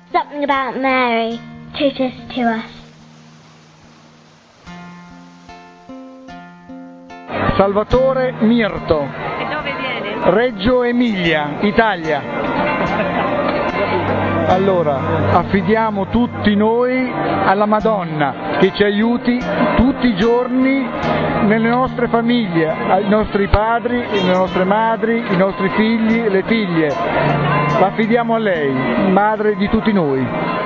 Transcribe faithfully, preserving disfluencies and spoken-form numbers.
Something about Mary teaches to us. Salvatore Mirto. E dove viene? Reggio Emilia, Italia. Allora, affidiamo tutti noi alla Madonna che ci aiuti tutti i giorni nelle nostre famiglie, ai nostri padri, le nostre madri, i nostri figli, le figlie. La affidiamo a lei, madre di tutti noi.